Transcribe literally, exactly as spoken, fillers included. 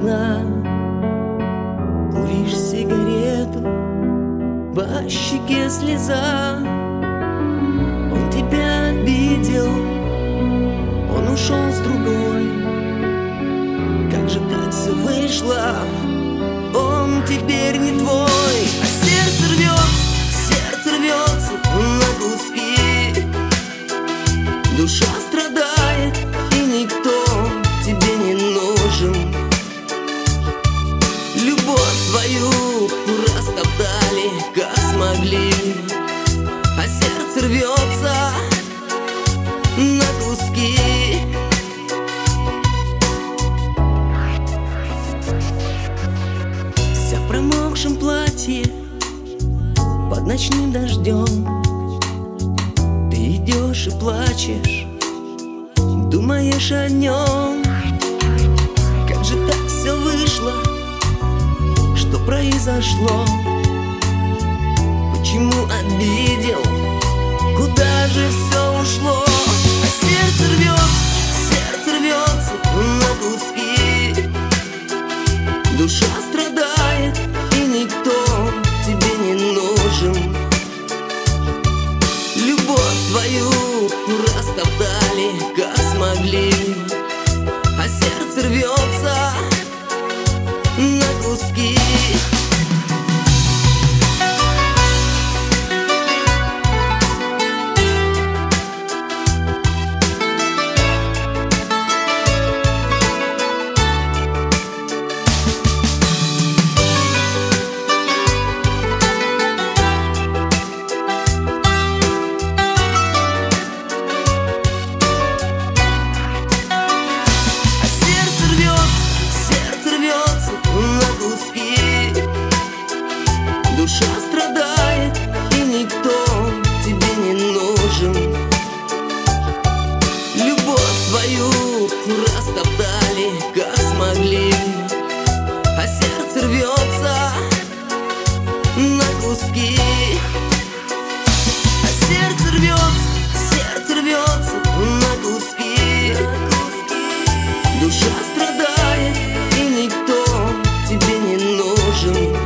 окна, куришь сигарету, по щеке слеза. Он тебя обидел, он ушел с другой. Как же так все вышло, он теперь не твой. А сердце рвется, сердце рвется на куски. Душа страдает, и никто тебе не нужен. Любовь твою растоптали, как смогли. А сердце рвется на куски. Вся в промокшем платье под ночным дождем. Ты идешь и плачешь, думаешь о нем. Как же так все вышло, что произошло? Почему обидел? Куда же все ушло? А сердце рвется, сердце рвется на куски. Душа страдает, и никто тебе не нужен. Любовь твою растоптали, как смогли. А сердце рвется на куски. Душа страдает, и никто тебе не нужен. Любовь твою растоптали, как смогли. А сердце рвется на куски. А сердце рвется, сердце рвется на куски. Душа страдает, и никто тебе не нужен.